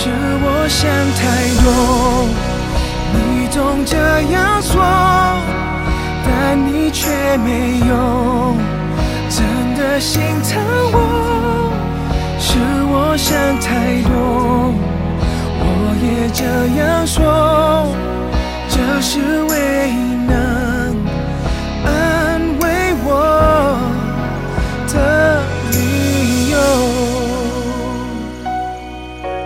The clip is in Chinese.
是我想太多，你总这样说，但你却没有真的心疼我，是我想太多。